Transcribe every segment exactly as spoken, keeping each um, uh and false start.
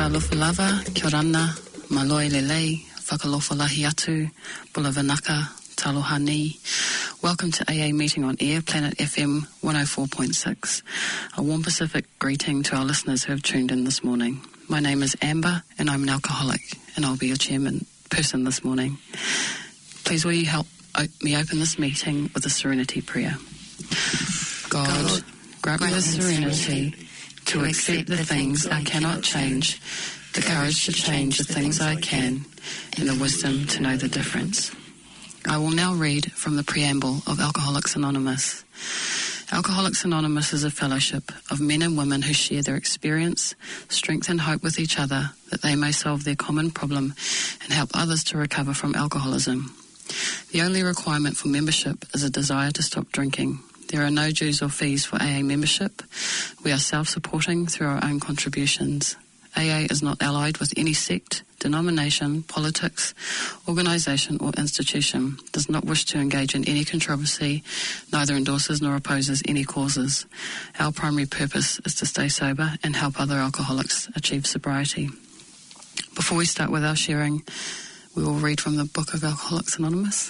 alofa lava, kia rana, maloi lelei, whakalofa lahi atu, bula vanaka, taloha ni. Welcome to A A Meeting on Air, Planet F M one oh four point six. A warm Pacific greeting to our listeners who have tuned in this morning. My name is Amber and I'm an alcoholic, and I'll be your chairman person this morning. Please will you help me open this meeting with a serenity prayer. God, God grant me the serenity to accept the things I cannot change, the courage to change the things I can, and the wisdom to know the difference. I will now read from the preamble of Alcoholics Anonymous. Alcoholics Anonymous is a fellowship of men and women who share their experience, strength and hope with each other that they may solve their common problem and help others to recover from alcoholism. The only requirement for membership is a desire to stop drinking. There are no dues or fees for A A membership. We are self-supporting through our own contributions. A A is not allied with any sect, denomination, politics, organisation or institution, does not wish to engage in any controversy, neither endorses nor opposes any causes. Our primary purpose is to stay sober and help other alcoholics achieve sobriety. Before we start with our sharing, we will read from the Book of Alcoholics Anonymous.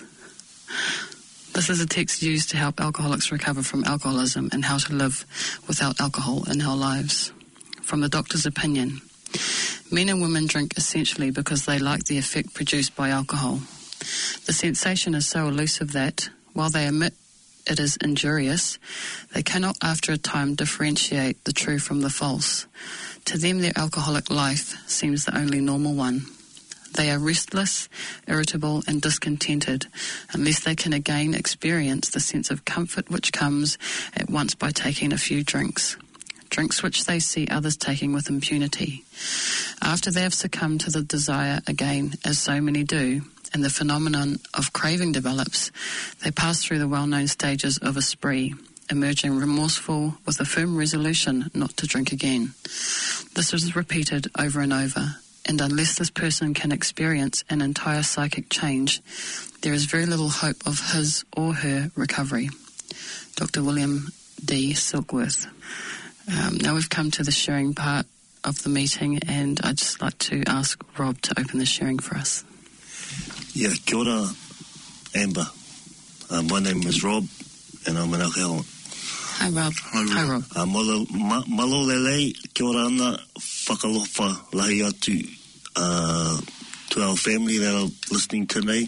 This is a text used to help alcoholics recover from alcoholism and how to live without alcohol in our lives. From the doctor's opinion, men and women drink essentially because they like the effect produced by alcohol. The sensation is so elusive that, while they admit it is injurious, they cannot after a time differentiate the true from the false. To them, their alcoholic life seems the only normal one. They are restless, irritable and discontented unless they can again experience the sense of comfort which comes at once by taking a few drinks. Drinks which they see others taking with impunity. After they have succumbed to the desire again, as so many do, and the phenomenon of craving develops, they pass through the well-known stages of a spree, emerging remorseful with a firm resolution not to drink again. This is repeated over and over, and unless this person can experience an entire psychic change, there is very little hope of his or her recovery. Doctor William D. Silkworth. Um, now we've come to the sharing part of the meeting, and I'd just like to ask Rob to open the sharing for us. Yeah, kia ora, Amber. Uh, my name is Rob, and I'm an alcoholic. Hi, Rob. Hi, Rob. Hi, Rob. Uh, malo, ma, malo lelei, kia ora ana, whakalofa lahi atu uh, to our family that are listening today.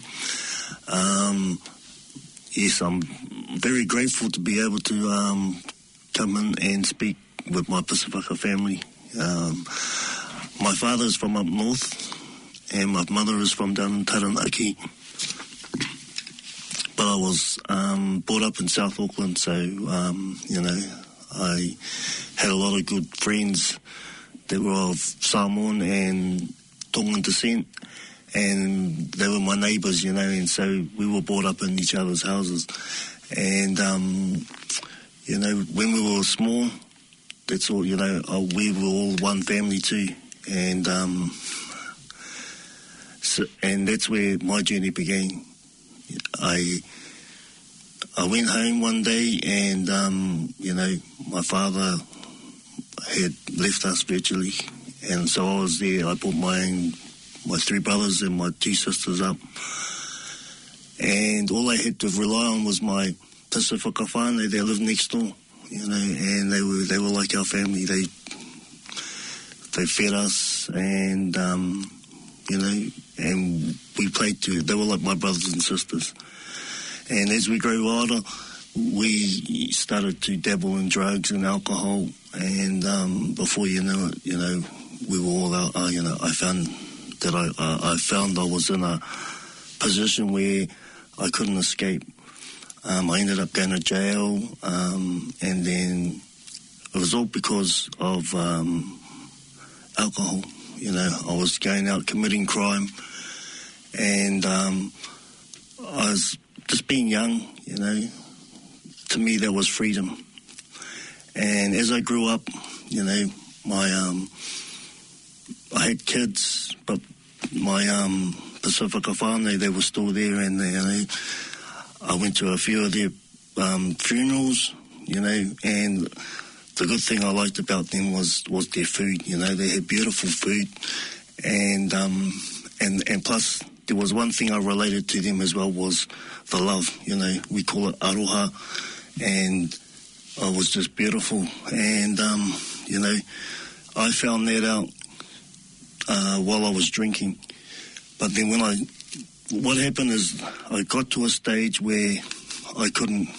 Um, yes, I'm very grateful to be able to um, come in and speak with my Pacifica family. Um, my father is from up north, and my mother is from down in Taranaki. But I was um, brought up in South Auckland, so, um, you know, I had a lot of good friends that were of Samoan and Tongan descent, and they were my neighbours, you know, and so we were brought up in each other's houses. And, um, you know, when we were small, that's all, you know, uh, we were all one family too. And, um, so, and that's where my journey began. I I went home one day and, um, you know, my father had left us virtually. And so I was there. I brought my own, my three brothers and my two sisters up. And all I had to rely on was my Pacifica whānau. They lived next door, you know, and they were they were like our family. They they fed us, and um, you know, and we played to. They were like my brothers and sisters. And as we grew older, we started to dabble in drugs and alcohol. And um, before you know it, you know, we were all out. Uh, you know, I found that I uh, I found I was in a position where I couldn't escape. Um, I ended up going to jail, um, and then it was all because of um, alcohol. You know, I was going out committing crime, and um, I was just being young, you know. To me, that was freedom. And as I grew up, you know, my um, I had kids, but my um, Pacifica whānau, they were still there, and they, you know, I went to a few of their um, funerals, you know, and the good thing I liked about them was, was their food. You know, they had beautiful food, and um, and and plus there was one thing I related to them as well was the love. You know, we call it aroha, and it was just beautiful. And um, you know, I found that out uh, while I was drinking. But then when I, what happened is I got to a stage where I couldn't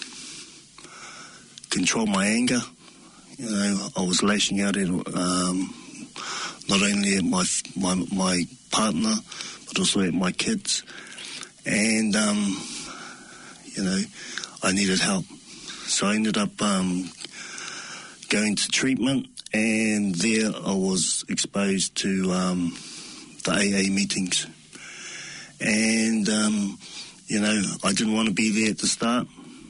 control my anger. You know, I was lashing out at um, not only at my my my partner, but also at my kids. And um, you know, I needed help, so I ended up um, going to treatment, and there I was exposed to um, the A A meetings. And um, you know, I didn't want to be there at the start.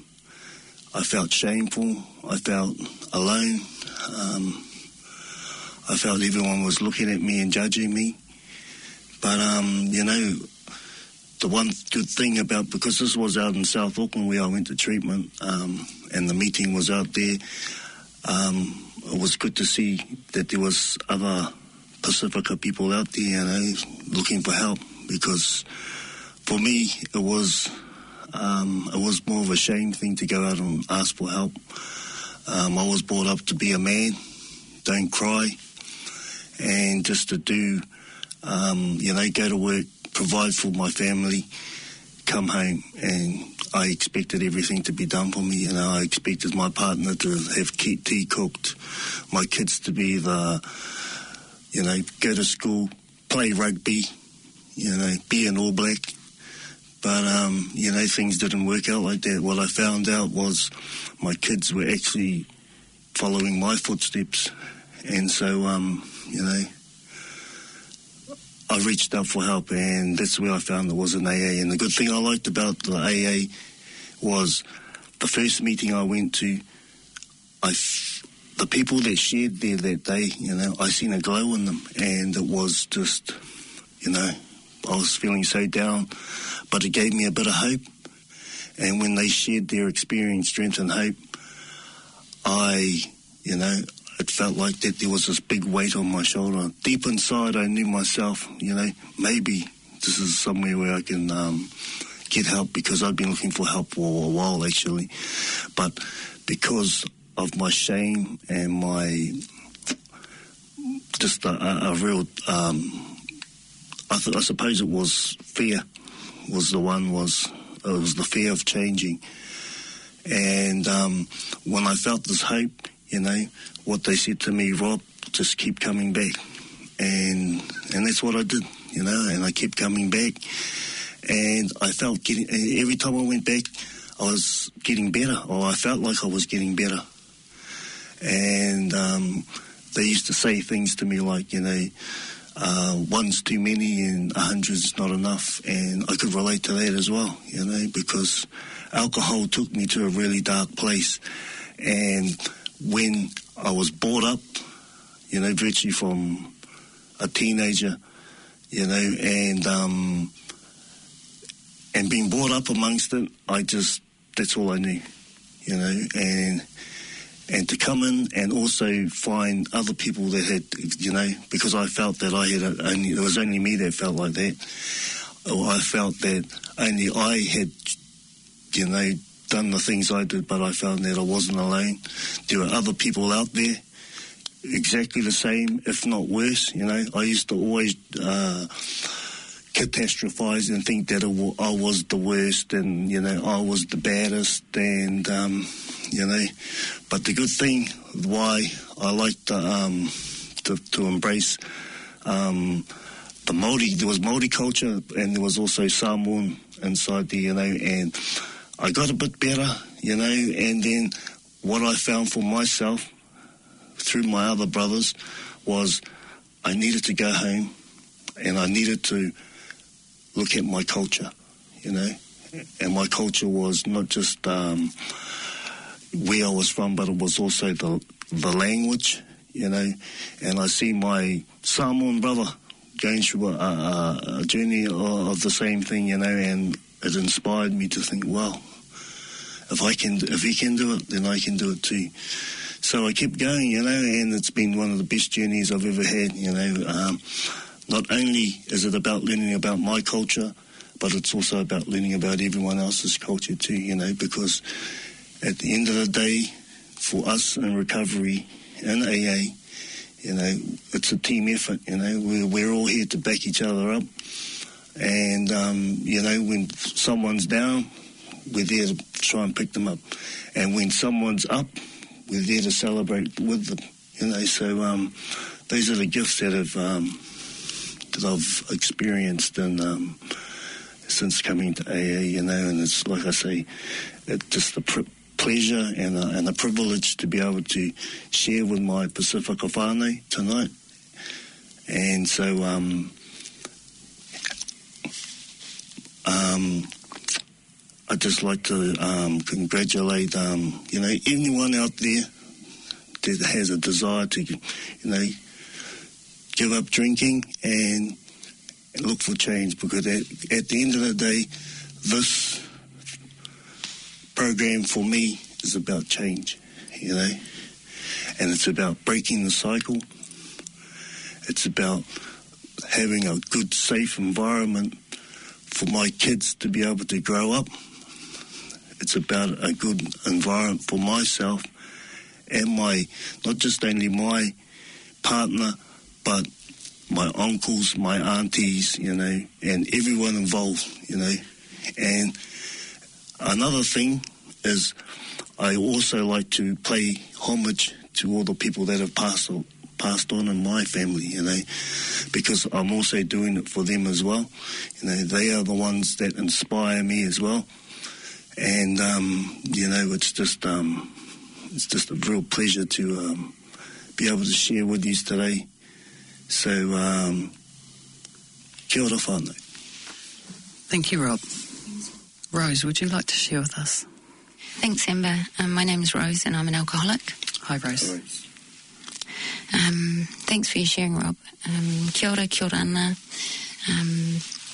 I felt shameful. I felt alone. Um, I felt everyone was looking at me and judging me. But, um, you know, the one good thing about, because this was out in South Auckland where I went to treatment, um, and the meeting was out there, um, it was good to see that there was other Pacifica people out there, you know, looking for help. Because for me, it was... Um, it was more of a shame thing to go out and ask for help. Um, I was brought up to be a man, don't cry, and just to do, um, you know, go to work, provide for my family, come home, and I expected everything to be done for me. You know, I expected my partner to have tea cooked, my kids to be the, you know, go to school, play rugby, you know, be an All Black. But, um, you know, things didn't work out like that. What I found out was my kids were actually following my footsteps. And so, um, you know, I reached out for help, and that's where I found there was an A A. And the good thing I liked about the A A was the first meeting I went to, I, the people that shared there that day, you know, I seen a glow in them. And it was just, you know, I was feeling so down, but it gave me a bit of hope. And when they shared their experience, strength and hope, I, you know, it felt like that there was this big weight on my shoulder. Deep inside, I knew myself, you know, maybe this is somewhere where I can um, get help, because I've been looking for help for a while, actually. But because of my shame and my, just a, a, a real... Um, I, th- I suppose it was fear was the one, was it was the fear of changing. And um, when I felt this hope, you know, what they said to me, Rob, just keep coming back. And and that's what I did, you know, and I kept coming back. And I felt getting, every time I went back, I was getting better, or I felt like I was getting better. And um, they used to say things to me like, you know, Uh, one's too many and a hundred's not enough, and I could relate to that as well, you know, because alcohol took me to a really dark place. And when I was brought up, you know, virtually from a teenager, you know, and um, and being brought up amongst it, I just, that's all I knew, you know, and and to come in and also find other people that had, you know, because I felt that I had only, it was only me that felt like that. I felt that only I had, you know, done the things I did, but I found that I wasn't alone. There were other people out there exactly the same, if not worse, you know. I used to always uh, catastrophize and think that it w- I was the worst, and, you know, I was the baddest, and, um, you know, but the good thing why I like to, um, to, to embrace um, the Māori, there was Māori culture, and there was also Samoan inside there, you know, and I got a bit better, you know, and then what I found for myself through my other brothers was I needed to go home, and I needed to look at my culture, you know, and my culture was not just um, where I was from, but it was also the the language, you know, and I see my Samoan brother going through a, a, a journey of the same thing, you know, and it inspired me to think, well, if I can, if he can do it, then I can do it too. so I kept going, you know, and it's been one of the best journeys I've ever had, you know. Um, not only is it about learning about my culture, but it's also about learning about everyone else's culture too, you know, because at the end of the day, for us in recovery, in A A, you know, it's a team effort, you know. We're, we're all here to back each other up. And, um, you know, when someone's down, we're there to try and pick them up. And when someone's up, we're there to celebrate with them, you know. So um, those are the gifts that have um, that I've experienced and um, since coming to A A, you know. And it's like I say, it's just a pr- pleasure and a, and a privilege to be able to share with my Pacifica whānau tonight. And so, um, um, I'd just like to um, congratulate, um, you know, anyone out there that has a desire to, you know, give up drinking and, and look for change, because at, at the end of the day, this program for me is about change, you know, and it's about breaking the cycle. It's about having a good, safe environment for my kids to be able to grow up. It's about a good environment for myself and my, not just only my partner, but my uncles, my aunties, you know, and everyone involved, you know. And another thing is I also like to pay homage to all the people that have passed on, passed on in my family, you know, because I'm also doing it for them as well. You know, they are the ones that inspire me as well. And, um, you know, it's just um, it's just a real pleasure to um, be able to share with you today. So, um, kia ora whānau. Thank you, Rob. Rose, would you like to share with us? Thanks, Amber. Um, my name's Rose and I'm an alcoholic. Hi, Rose. Hi, Rose. Um, thanks for your sharing, Rob. Um, kia ora, kia ora ana. Um,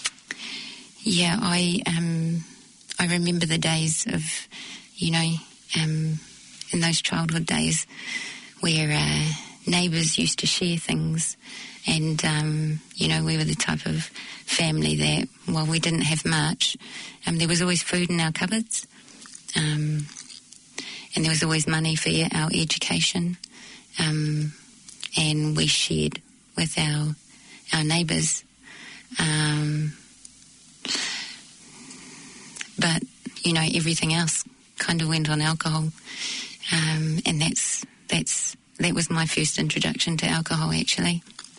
yeah, I... Um, I remember the days of, you know, um, in those childhood days where uh, neighbours used to share things, and, um, you know, we were the type of family that, well, we didn't have much. Um, there was always food in our cupboards, um, and there was always money for our education, um, and we shared with our, our neighbours. Um, But, you know, everything else kind of went on alcohol. Um, and that's, that's, that was my first introduction to alcohol, actually.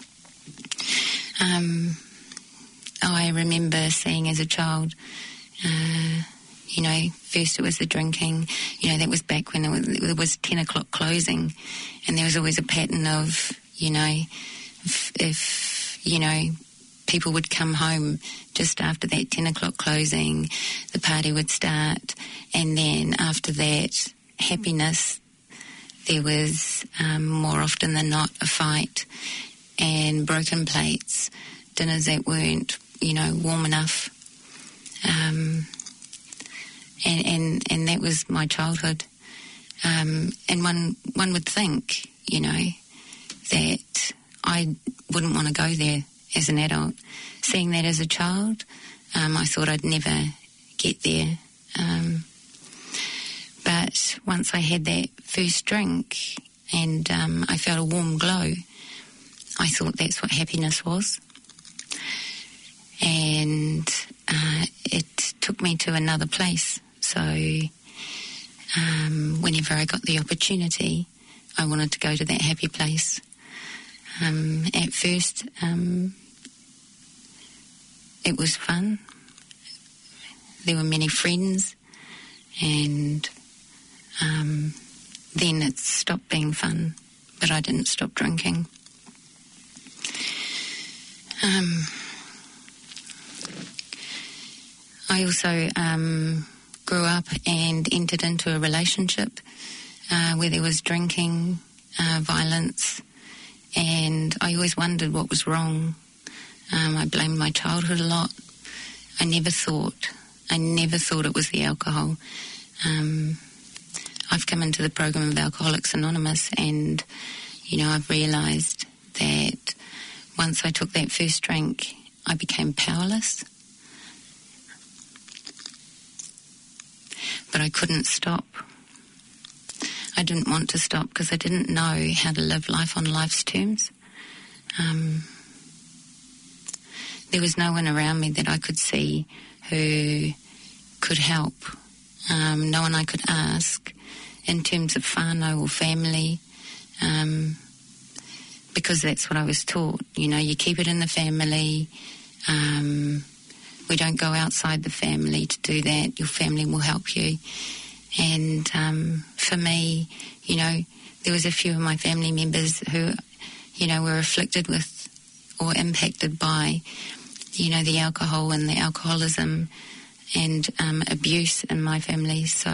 Um, I remember seeing as a child, uh, you know, first it was the drinking. You know, that was back when it was, it was ten o'clock closing. And there was always a pattern of, you know, if, if you know, people would come home just after that ten o'clock closing, the party would start, and then after that, happiness, there was um, more often than not a fight and broken plates, dinners that weren't, you know, warm enough. Um, and, and, and that was my childhood. Um, and one, one would think, you know, that I wouldn't want to go there as an adult. Seeing that as a child, um, I thought I'd never get there. Um, but once I had that first drink and um, I felt a warm glow, I thought that's what happiness was. And uh, it took me to another place. So um, whenever I got the opportunity, I wanted to go to that happy place. Um, at first, um, it was fun. There were many friends, and um, then it stopped being fun, but I didn't stop drinking. Um, I also um, grew up and entered into a relationship uh, where there was drinking, uh, violence, and I always wondered what was wrong. Um, I blamed my childhood a lot. I never thought, I never thought it was the alcohol. Um, I've come into the program of Alcoholics Anonymous, and, you know, I've realised that once I took that first drink, I became powerless. But I couldn't stop. I didn't want to stop because I didn't know how to live life on life's terms. Um, there was no one around me that I could see who could help. Um, no one I could ask in terms of whānau or family, um, because that's what I was taught. You know, you keep it in the family. Um, we don't go outside the family to do that. Your family will help you. And um, for me, you know, there was a few of my family members who, you know, were afflicted with or impacted by, you know, the alcohol and the alcoholism and um, abuse in my family. So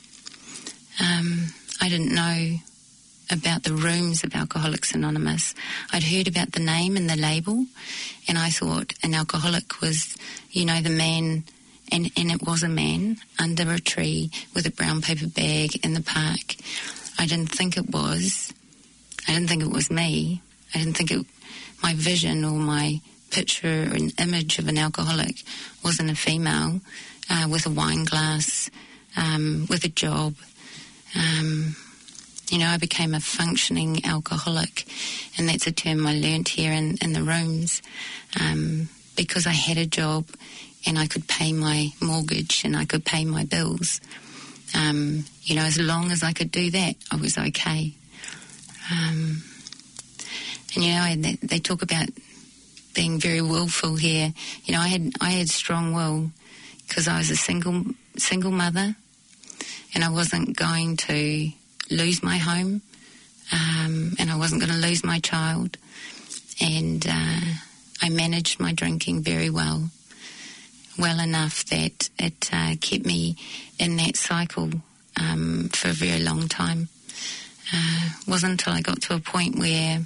um, I didn't know about the rooms of Alcoholics Anonymous. I'd heard about the name and the label, and I thought an alcoholic was, you know, the man, and, and it was a man under a tree with a brown paper bag in the park. I didn't think it was. I didn't think it was me. I didn't think it, my vision or my picture and image of an alcoholic wasn't a female uh, with a wine glass, um, with a job. Um, you know, I became a functioning alcoholic, and that's a term I learnt here in, in the rooms, um, because I had a job and I could pay my mortgage and I could pay my bills. Um, you know, as long as I could do that, I was okay. Um, and, you know, I, they, they talk about being very willful here. You know, I had I had strong will because I was a single single mother, and I wasn't going to lose my home, um, and I wasn't going to lose my child. And uh, I managed my drinking very well, well enough that it uh, kept me in that cycle um, for a very long time. Uh, it wasn't until I got to a point where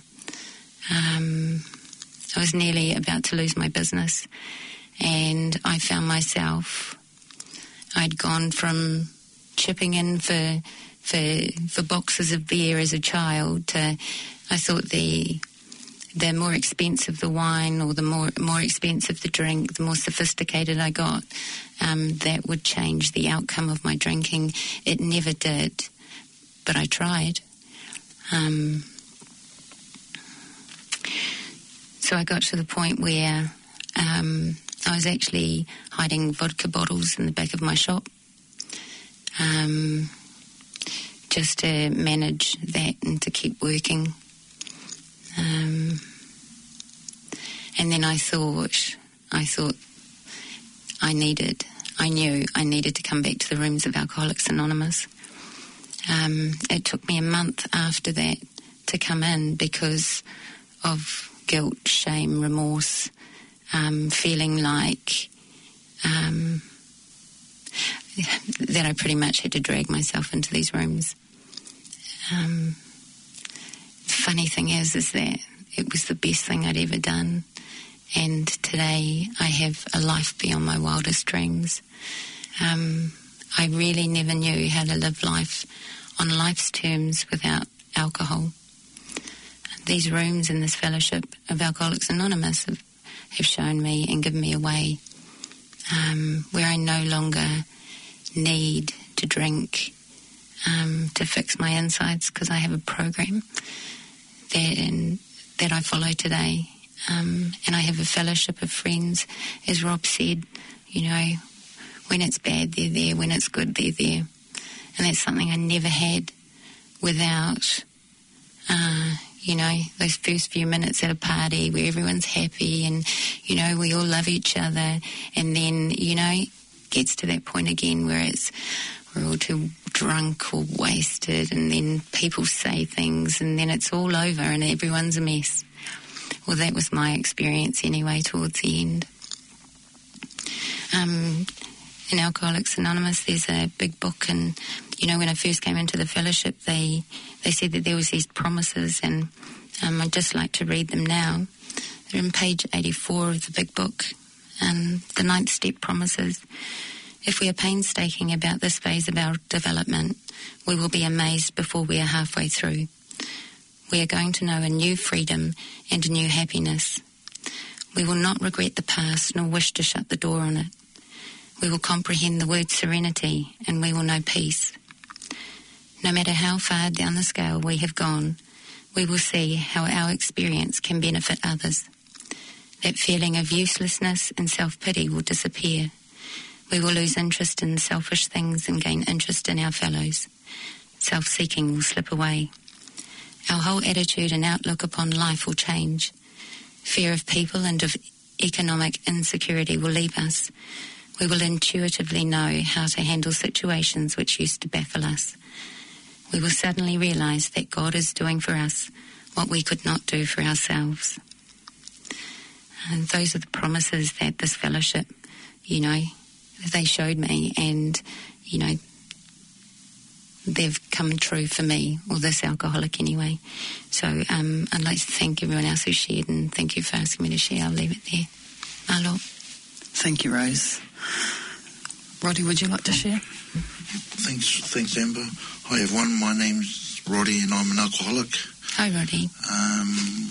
um, I was nearly about to lose my business, and I found myself, I'd gone from chipping in for for for boxes of beer as a child to, I thought the the more expensive the wine or the more more expensive the drink, the more sophisticated I got, um, that would change the outcome of my drinking. It never did, but I tried. Um, so I got to the point where um, I was actually hiding vodka bottles in the back of my shop, um, just to manage that and to keep working. Um, and then I thought, I thought I needed, I knew I needed to come back to the rooms of Alcoholics Anonymous. Um, it took me a month after that to come in because of guilt, shame, remorse, um, feeling like um, that I pretty much had to drag myself into these rooms. Um, the funny thing is, is that it was the best thing I'd ever done, and today I have a life beyond my wildest dreams. Um, I really never knew how to live life on life's terms without alcohol. These rooms in this fellowship of Alcoholics Anonymous have, have shown me and given me a way um, where I no longer need to drink um, to fix my insides, because I have a program that, in, that I follow today. Um, and I have a fellowship of friends. As Rob said, you know, when it's bad, they're there. When it's good, they're there. And that's something I never had without, uh, you know, those first few minutes at a party where everyone's happy and, you know, we all love each other. And then, you know, gets to that point again where it's, we're all too drunk or wasted, and then people say things and then it's all over and everyone's a mess. Well, that was my experience anyway towards the end. Um, in Alcoholics Anonymous, there's a big book, and, you know, when I first came into the fellowship, they they said that there was these promises, and um, I'd just like to read them now. They're on page eighty-four of the big book. Um, the ninth step promises: If we are painstaking about this phase of our development, we will be amazed before we are halfway through. We are going to know a new freedom and a new happiness. We will not regret the past nor wish to shut the door on it. We will comprehend the word serenity and we will know peace. No matter how far down the scale we have gone, we will see how our experience can benefit others. That feeling of uselessness and self-pity will disappear. We will lose interest in selfish things and gain interest in our fellows. Self-seeking will slip away. Our whole attitude and outlook upon life will change. Fear of people and of economic insecurity will leave us. We will intuitively know how to handle situations which used to baffle us. We will suddenly realise that God is doing for us what we could not do for ourselves. And those are the promises that this fellowship, you know, they showed me, and, you know, they've come true for me, or this alcoholic anyway. So um, I'd like to thank everyone else who shared, and thank you for asking me to share. I'll leave it there. Malo. Thank you, Rose. Roddy, would you like to share? Thanks, thanks, Amber. Hi, everyone. My name's Roddy, and I'm an alcoholic. Hi, Roddy. Um,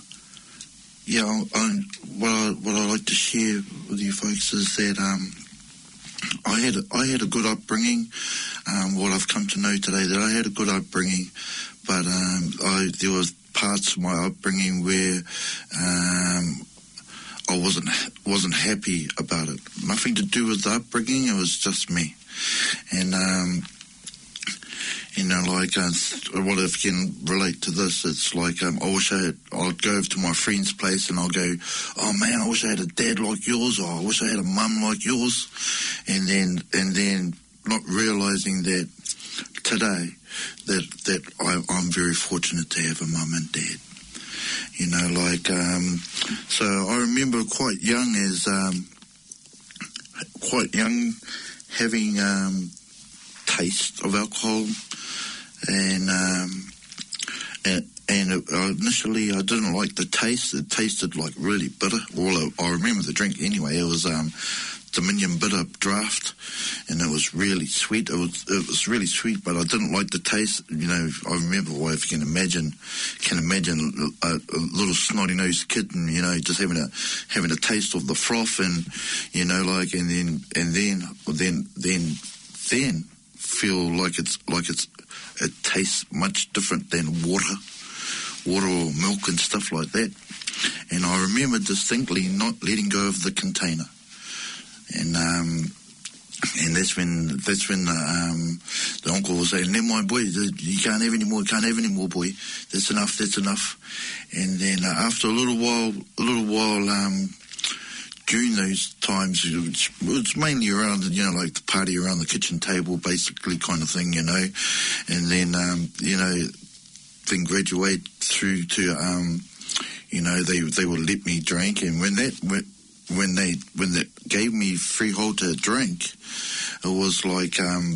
yeah, I, I, what I what I like to share with you folks is that um, I had I had a good upbringing. Um, what I've come to know today, that I had a good upbringing, but um, I there was parts of my upbringing where um, I wasn't wasn't happy about it. Nothing to do with the upbringing. It was just me, and um, you know, like uh, what if you can relate to this? It's like um, I wish I had, I'd go over to my friend's place and I'll go, oh man, I wish I had a dad like yours, or I wish I had a mum like yours, and then and then not realising that today that that I, I'm very fortunate to have a mum and dad. You know, like, um, so I remember quite young as, um, quite young having um, taste of alcohol, and um, and, and it, uh, initially I didn't like the taste. It tasted like really bitter. Well, I, I remember the drink anyway. It was um, Dominion Bitter Draft, and it was really sweet. It was it was really sweet, but I didn't like the taste. You know, I remember, well, if you can imagine, can imagine a, a little snotty nosed kid, and you know, just having a having a taste of the froth, and you know, like, and then and then then then then feel like it's like it's it tastes much different than water, water or milk and stuff like that. And I remember distinctly not letting go of the container. And um, and that's when that's when the, um, the uncle was saying, "No, my boy, you can't have any more. You can't have any more, boy. That's enough. That's enough." And then uh, after a little while, a little while um, during those times, it was, it was mainly around, you know, like the party around the kitchen table, basically, kind of thing, you know. And then um, you know, then graduate through to um, you know, they they would let me drink, and when that went. When they when they gave me freehold to drink, it was like um,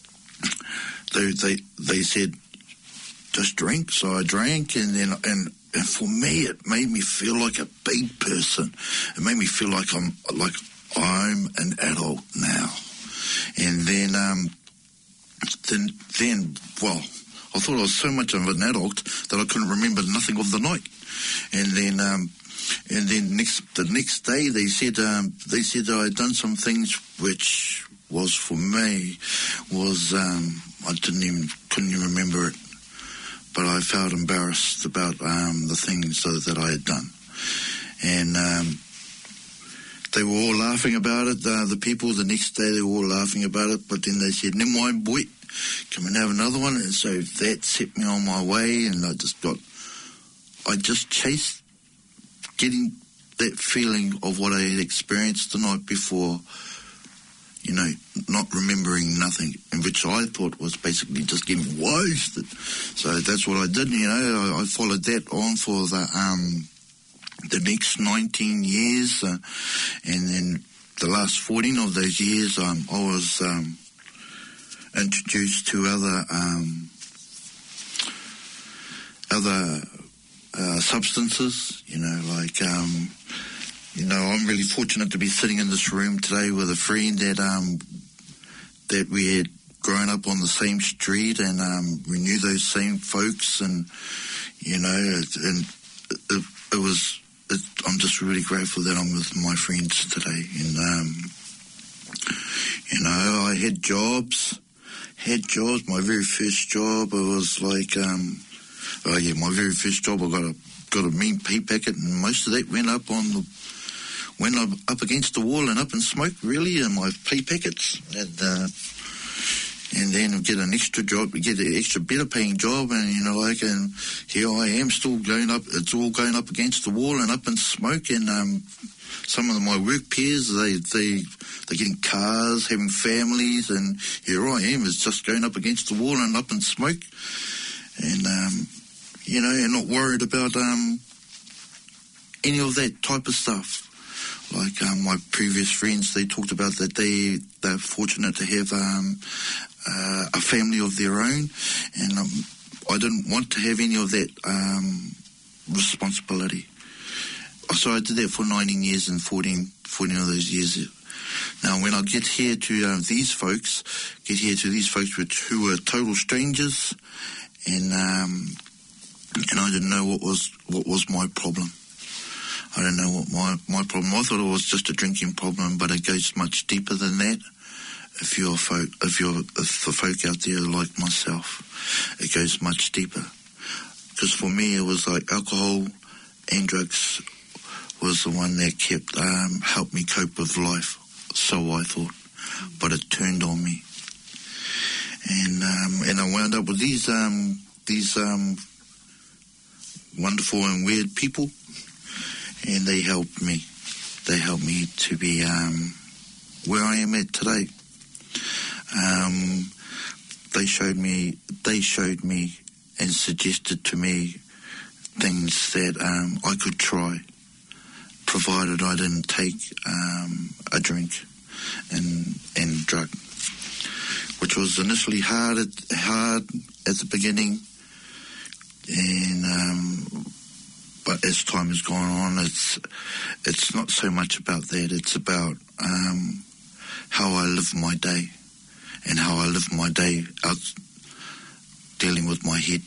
they they they said, just drink. So I drank, and then and, and for me it made me feel like a big person. It made me feel like I'm like I'm an adult now. And then um, then then well, I thought I was so much of an adult that I couldn't remember nothing of the night. And then. Um, And then next, the next day, they said um, they said I had done some things which was for me was um, I didn't even couldn't even remember it, but I felt embarrassed about um, the things that, that I had done, and um, they were all laughing about it. Uh, the people the next day they were all laughing about it, but then they said, "No, my boy, come and have another one," and so that set me on my way, and I just got, I just chased. Getting that feeling of what I had experienced the night before, you know, not remembering nothing, and which I thought was basically just getting wasted. So that's what I did, you know. I, I followed that on for the um, the next nineteen years, uh, and then the last fourteen of those years, um, I was um, introduced to other um, other. Uh, substances, you know, like um, you know, I'm really fortunate to be sitting in this room today with a friend that um, that we had grown up on the same street, and um, we knew those same folks, and you know, it, and it, it was. It, I'm just really grateful that I'm with my friends today, and um, you know, I had jobs, had jobs. My very first job, it was like, um, oh yeah, my very first job, I got a got a mean pay packet, and most of that went up on the went up, up against the wall and up in smoke, really, in my pay packets, and. Uh, And then get an extra job, get an extra better paying job, and you know, like, and here I am still going up. It's all going up against the wall and up in smoke. And um, some of my work peers, they they they're getting cars, having families, and here I am, it's just going up against the wall and up in smoke. And um, you know, and not worried about um, any of that type of stuff. Like um, my previous friends, they talked about that they they're fortunate to have um, uh, a family of their own, and um, I didn't want to have any of that um, responsibility. So I did that for nineteen years, and fourteen, fourteen of those years. Now, when I get here to uh, these folks, get here to these folks which, who were total strangers, and um, and I didn't know what was what was my problem. I don't know what my, my problem. I thought it was just a drinking problem, but it goes much deeper than that. If you're folk, if you're if the folk out there like myself, it goes much deeper. Because for me, it was like alcohol and drugs was the one that kept um, helped me cope with life. So I thought, but it turned on me, and um, and I wound up with these um, these um, wonderful and weird people. And they helped me. They helped me to be um, where I am at today. Um, they showed me. They showed me and suggested to me things that um, I could try, provided I didn't take um, a drink and and drug, which was initially hard at, hard at the beginning, and. Um, But as time has gone on, it's it's not so much about that. It's about um, how I live my day, and how I live my day out dealing with my head.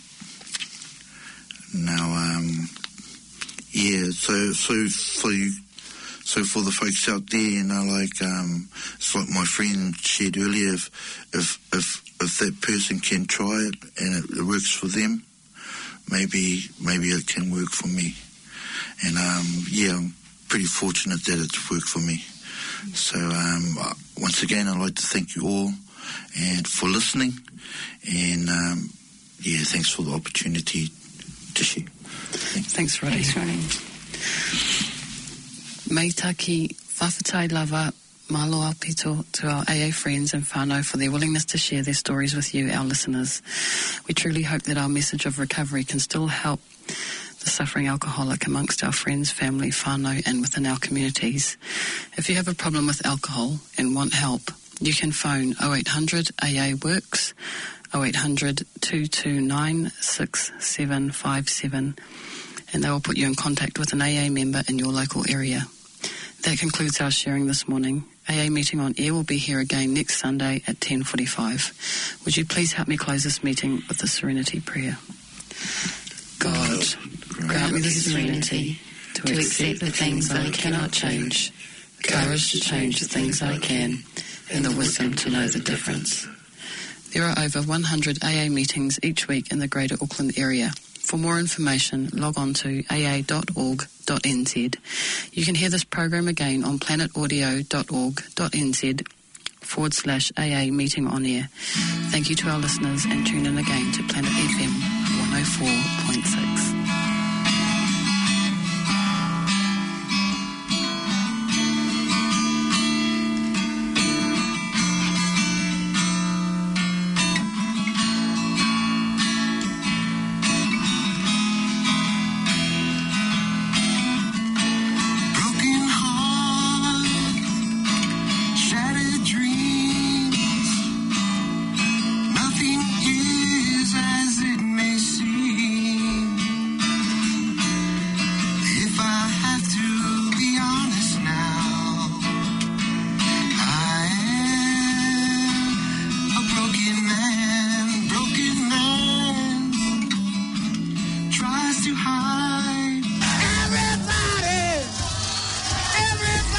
Now, um, yeah. So so for you, so for the folks out there, you know, like um, it's like my friend shared earlier. If if if if that person can try it and it, it works for them. Maybe, maybe it can work for me, and um, yeah, I'm pretty fortunate that it's worked for me. So um, once again, I'd like to thank you all, and for listening, and um, yeah, thanks for the opportunity to share. Thanks, thanks Roddy. Thanks, Roddy. Mei taki whawhatai lava. Mahalo pito to our A A friends and whānau for their willingness to share their stories with you, our listeners. We truly hope that our message of recovery can still help the suffering alcoholic amongst our friends, family, whānau and within our communities. If you have a problem with alcohol and want help, you can phone oh eight hundred A A works, oh eight hundred, two two nine, six seven five seven, and they will put you in contact with an A A member in your local area. That concludes our sharing this morning. A A Meeting on Air will be here again next Sunday at ten forty-five. Would you please help me close this meeting with the Serenity Prayer? God, grant me the serenity to accept the things I cannot change, courage to change the things I can, and the wisdom to know the difference. There are over one hundred A A meetings each week in the Greater Auckland area. For more information, log on to a a dot org dot n z. You can hear this program again on planetaudio dot org dot n z forward slash A A Meeting on Air. Thank you to our listeners, and tune in again to Planet F M one oh four point six.